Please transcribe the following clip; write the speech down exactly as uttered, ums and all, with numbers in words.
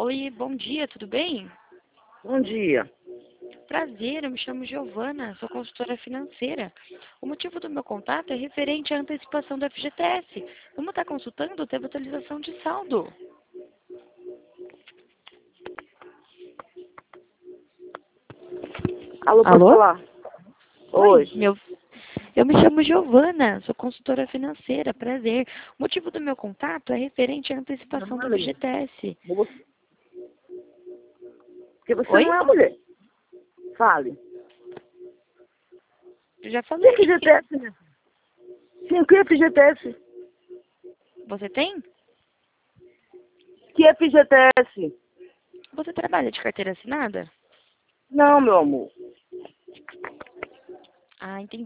Oi, bom dia, tudo bem? Bom dia. Prazer, eu me chamo Giovana, sou consultora financeira. O motivo do meu contato é referente à antecipação do F G T S. Como está consultando, teve atualização de saldo. Alô, pode Alô? falar? Oi. Meu... Eu me chamo Giovana, sou consultora financeira, prazer. O motivo do meu contato é referente à antecipação do Trabalhei. F G T S. Porque você Oi? não é mulher. Fale. Eu já Que falei. F G T S, minha filha? Sim, que F G T S? Você tem? Que F G T S? Você trabalha de carteira assinada? Não, meu amor. Ah, entendi.